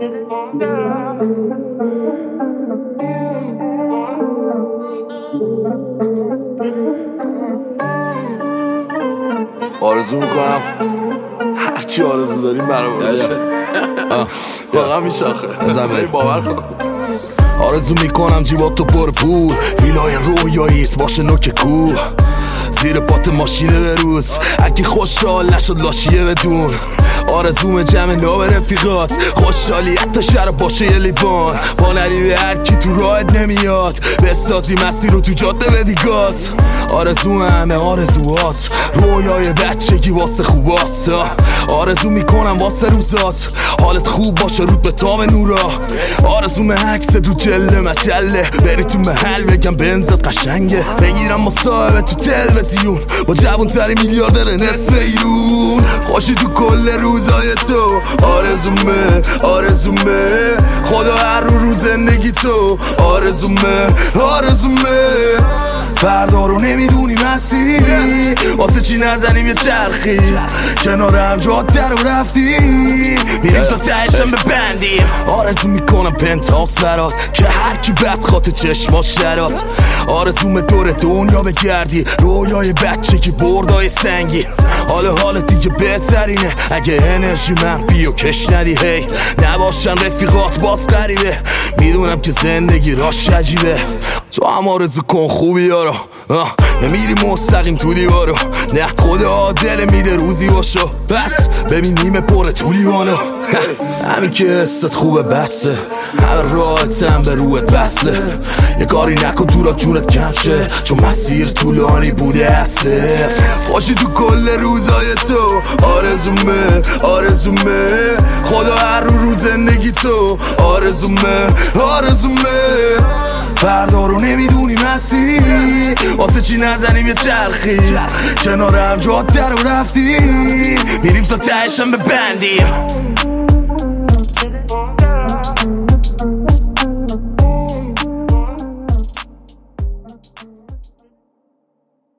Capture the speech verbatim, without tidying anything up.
آرزو میکنم هرچی آرزو داریم برای باشه واقعا میشاخه زمین باور کن. آرزو میکنم جیباتو پر پول، ویلای رویاییت باشه نوک کوه، زیر پات ماشینه به روز، اگه خوشحال نشد لاشیه بدون. آرزوم جمع ناب رفیقات، خوشحالی حتی شهر باشه یه لیوان، با نبی به هر کی تو راهت نمیاد، بسازی مسیر رو تو جاده بدی گاز. آرزو همه آرزوات، رویای بچگی واسه خوبات. آرزو میکنم واسه روزات، حالت خوب باشه رود به تام نورا. آرزوم عکس تو جله مجله، بری تو محل بگم بنزت قشنگه، بگیرم مصاحبه تو تلویزیون با جوان تری میلیاردر نصف ایرون. خوشی تو کل روزای تو، آرزومه آرزومه خدا هر رو رو زندگی تو، آرزومه آرزومه فردا رو نمیدونی مسیری، واسه چی نزنیم یه چرخی کنار هم جاده رو رفتی، میریم تا تهشم ببندیم. آرزو میکنم پنتاس برات که هر کی بد خاطر چشماش درات. آرزوم دور دنیا بگردی، رویای بچه که بردای سنگی. حال حال دیگه بهترینه اگه انرژی منفی و کش ندی، هی نباشن رفیقات بات غریبه، میدونم که زندگی راش عجیبه. تو هم آرزو کن خوبی یارو، نمیری مستقیم تو دیوارو، نه خدا دل میده روزی باشو، بس ببین نیمه پره تو لیوانو. همین که حست خوبه بسته، همه راحتم به روت بسته، یه کاری نکن تو را جونت کم شه، چون مسیر طولانی بوده هسته. خوشی تو کل روزای تو، آرزومه آرزومه خدا هر رو رو زندگی تو، آرزومه آرزومه فردا رو نمیدونی مسیری، واسه چی نزنیم یه چرخی کنار هم جاده رو رفتی، میریم تا تهشم ببندیم.